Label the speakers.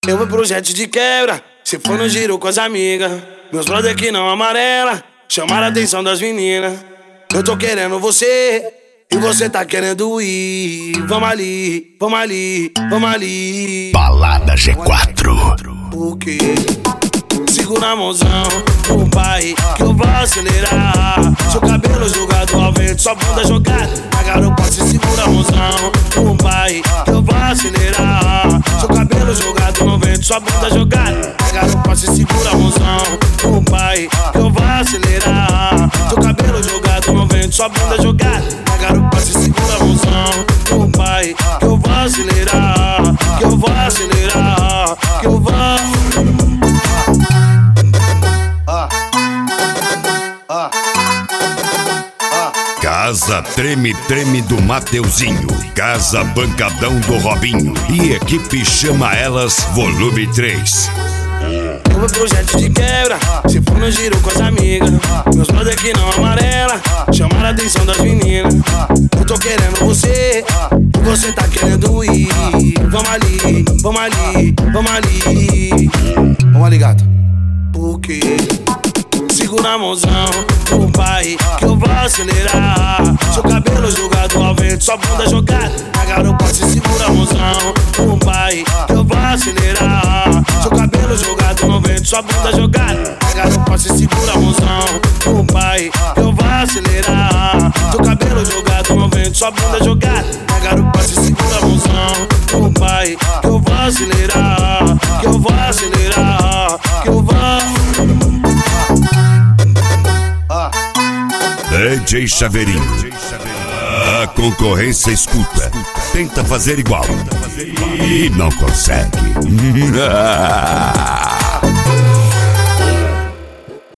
Speaker 1: Eu vou pro jet de quebra, se for no giro com as amigas. Meus brother que não amarela, chamaram a atenção das meninas. Eu tô querendo você, e você tá querendo ir. Vamos ali, vamos ali, vamos ali.
Speaker 2: Balada G4.
Speaker 1: O quê? Segura a mãozão, o pai, que eu vou acelerar. Seu cabelo jogado ao vento, sua bunda jogada na garupa, se segura a mãozão, o pai, que eu vou acelerar. Seu cabelo jogado no vento, sua bunda jogada na garupa, se segura a mãozão, o pai, que eu vou acelerar. Seu cabelo jogado no vento, sua bunda jogada na garupa, se segura a mãozão, o pai, que eu vou acelerar, que eu vou acelerar, que eu vou.
Speaker 2: Casa Treme Treme do Mateuzinho, Casa Bancadão do Robinho e equipe Chama Elas Volume 3.
Speaker 1: Eu vou pro jet de quebra, se for no giro com as amigas. Meus brother que não amarela, chamaram a atenção das meninas. Eu tô querendo você, e você tá querendo ir. Vamos ali, vamos ali, vamos ali. Vamos ali, gata. O quê? Segura a mãozão, o pai, que eu vou acelerar. Seu cabelo jogado ao vento, sua bunda jogada na garupa, se segura a mãozão, o pai, que eu vou acelerar. Seu cabelo jogado no vento, sua bunda jogada na garupa, se segura a mãozão, o pai, que eu vou acelerar. Seu cabelo jogado no vento, sua bunda jogada na garupa, se segura a mãozão, o pai, que eu vou acelerar, que eu vou acelerar, que eu vou.
Speaker 2: DJ Chaveirinho. A concorrência escuta, tenta fazer igual e não consegue.